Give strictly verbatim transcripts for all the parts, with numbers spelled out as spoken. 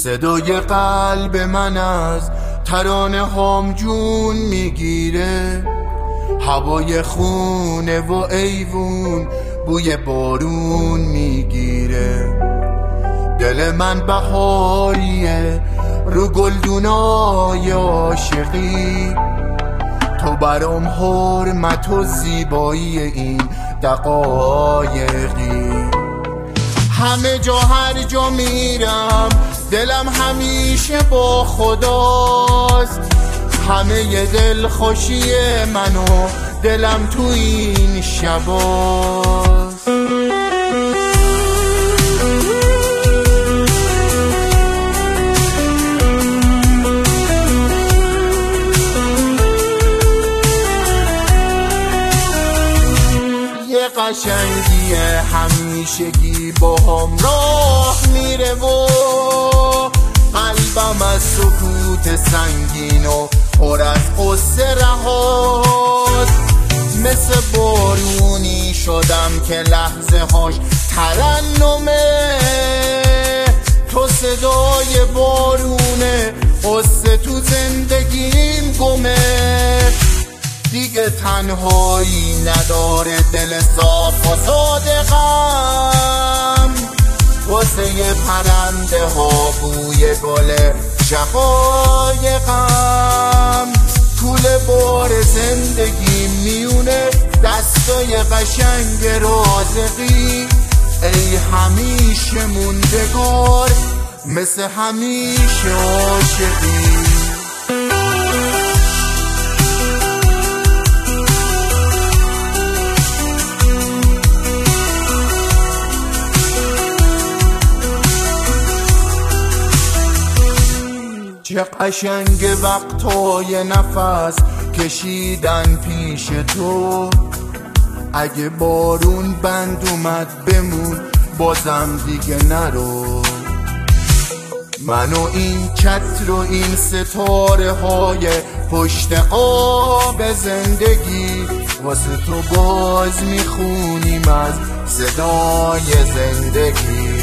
صدای قلب من از ترانه هام جون میگیره، هوای خونه و ایوون بوی بارون میگیره. دل من بهاریه رو گلدونای عاشقی، تو برام حرمت و زیبایی این دقایقی. همه جا هر جا میرم دلم همیشه با خداست، همه دل خوشی منو دلم تو این شباست. یه قشنگی همیشگی با هم راه میره و قلبم از سکوت سنگین و پر از قصه رهاست. مثل بارونی شدم که لحظه هاش ترنمه، تو صدای بارونه قصه تو زندگیم گمه. دیگه تنهایی نداره دل صاف و صادقم، واسه پرنده ها بوی گل شقایقم. طول بار زندگی میونه دستای قشنگ رازقی، ای همیشه موندگار مثل همیشه عاشقی. چه قشنگ وقتای نفس کشیدن پیش تو، اگه بارون بند اومد بمون بازم دیگه نرو. من و این چتر و این ستاره های پشت آب زندگی، واسه تو باز میخونیم از صدای زندگی.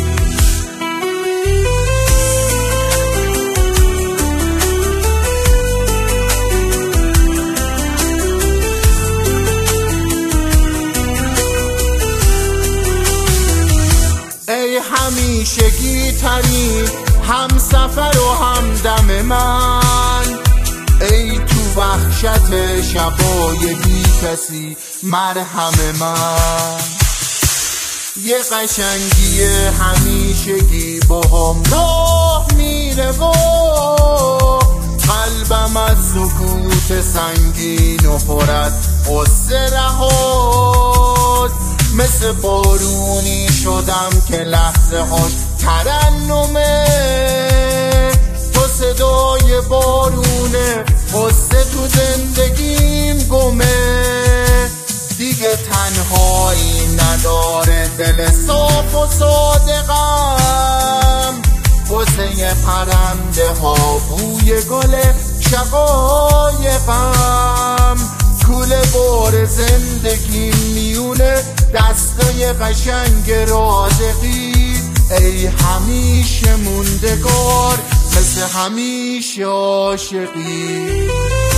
همیشگی ترین هم سفر و هم دم من، ای تو وحشت شبای بی کسی مرهم من. یه قشنگی همیشگی با هم راه میره و قلبم از سکوت سنگین و پر از قصه رهاست. مثل بارونی شدم که لحظه هاش ترنمه، تو صدای بارونه قصه تو زندگیم گمه. دیگه تنهایی نداره دل صاف و صادقم، واسه پرنده ها بوی گل شقایقم. طول بار زندگی میونه دستای قشنگ رازقی، ای همیشه موندگار مثل همیشه عاشقی.